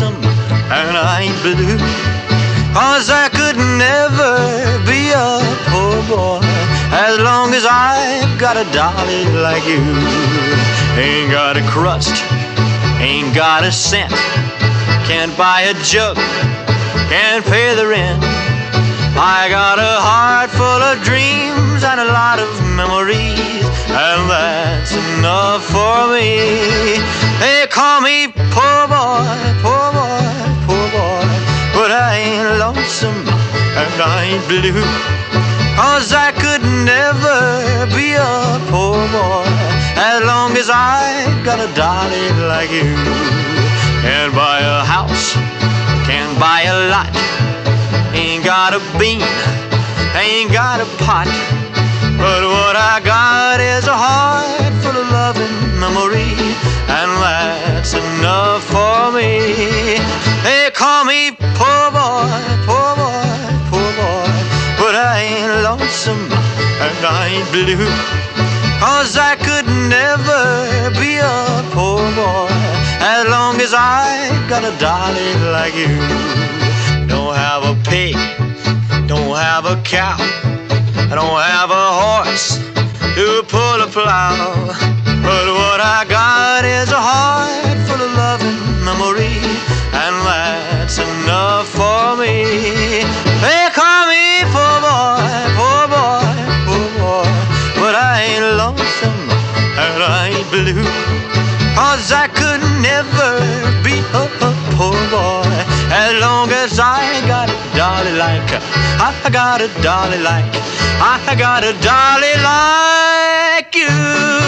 lonesome and I ain't blue. 'Cause I could never be a poor boy as long as I've got a dolly like you. Ain't got a crust, ain't got a cent, can't buy a jug, can't pay the rent. I got a heart full of dreams and a lot of memories, and that's enough for me. They call me poor boy, poor boy, poor boy, but I ain't lonesome and I ain't blue. 'Cause I could never be a poor boy as long as I got a dolly like you. Can't buy a house, can't buy a lot, ain't got a bean, ain't got a pot, but what I got is a heart full of love and memory, and that's enough for me. They call me poor boy, poor boy, poor boy, but I ain't lonesome and I ain't blue. 'Cause I could never be a poor boy as long as I got a dolly like you. Don't have a pig, don't have a cow, I don't have a horse to pull a plow, but what I got is a heart full of love and memory, and that's enough for me. They call me poor boy, poor boy, poor boy, but I ain't lonesome and I ain't blue. 'Cause I could never be a poor boy as long as I got a dolly like, I got a dolly like, I got a dolly like you.